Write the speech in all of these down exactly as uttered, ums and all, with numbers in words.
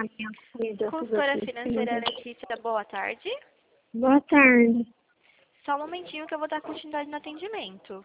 falar, minha filha. Consultora financeira Letícia, boa tarde. Boa tarde. Só um momentinho que eu vou dar continuidade no atendimento.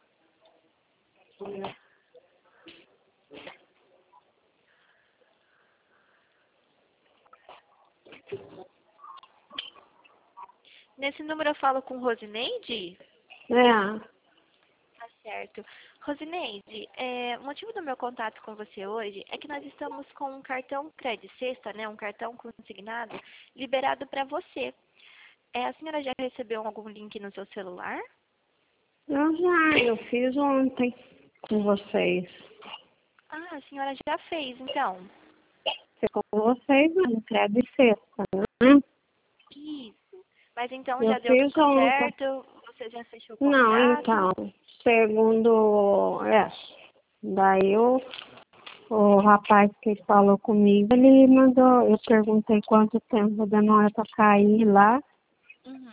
Nesse número eu falo com Rosineide? É. Tá certo. Rosineide, é, o motivo do meu contato com você hoje é que nós estamos com um cartão Credit Sexta, né, um cartão consignado, liberado para você. É, a senhora já recebeu algum link no seu celular? Eu já, eu fiz ontem com vocês. Ah, a senhora já fez, então. Foi com vocês, não quero sexta, né? Isso. Mas então Eu já deu fiz tudo ontem. certo? Você já fechou o Não, contrato? então, segundo, é, daí o, o rapaz que falou comigo, ele mandou, eu perguntei quanto tempo demora para cair lá. Uhum.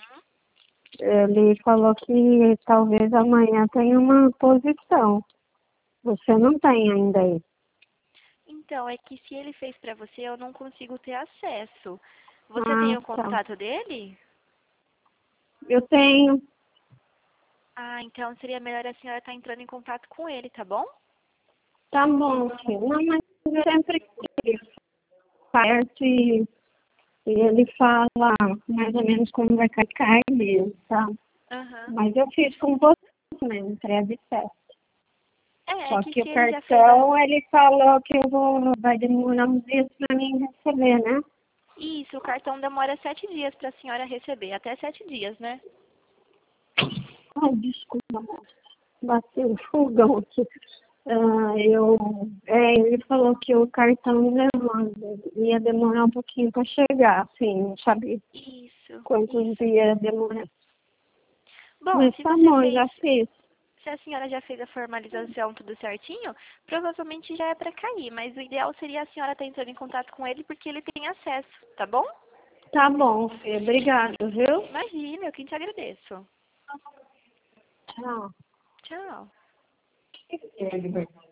Ele falou que talvez amanhã tenha uma posição. Você não tem ainda aí. Então, é que se ele fez para você, eu não consigo ter acesso. Você tem Ah, o tá. contato dele? Eu tenho. Ah, então seria melhor a senhora estar entrando em contato com ele, tá bom? Tá bom, filho. Não, mas eu sempre perto e, e ele fala mais ou menos como vai cair, cai mesmo, tá? Aham. Mas eu fiz com você mesmo, entrega certo. É, é Só que que se o ele já fez a... cartão, ele falou que eu vou, vai demorar uns dias pra mim receber, né? Isso, o cartão demora sete dias para a senhora receber. Até sete dias, né? Ai, desculpa, moça. Bateu o fogão aqui. Ah, eu, é, ele falou que o cartão levando, ia demorar um pouquinho para chegar, assim, não sabia Isso, quantos isso. dias ia demorar. Bom, Mas se tá você bom, fez... já fiz. Se a senhora já fez a formalização tudo certinho, provavelmente já é para cair, mas o ideal seria a senhora estar entrando em contato com ele porque ele tem acesso, tá bom? Tá bom, filho. Obrigado, viu? Imagina, eu quem te agradeço. Tchau. Tchau.